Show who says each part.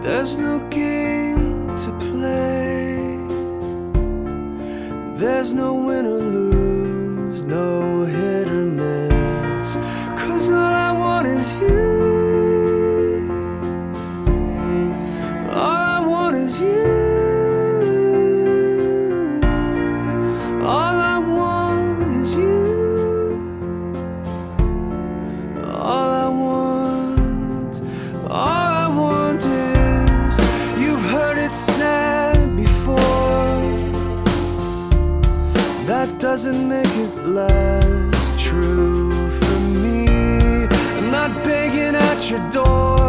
Speaker 1: There's no game to play. There's no win or lose, no hit or miss. 'Cause all I want is you. All I want is you. All I want is you. All I want is, you've heard it said before, that doesn't make it less true for me. I'm not begging at your door,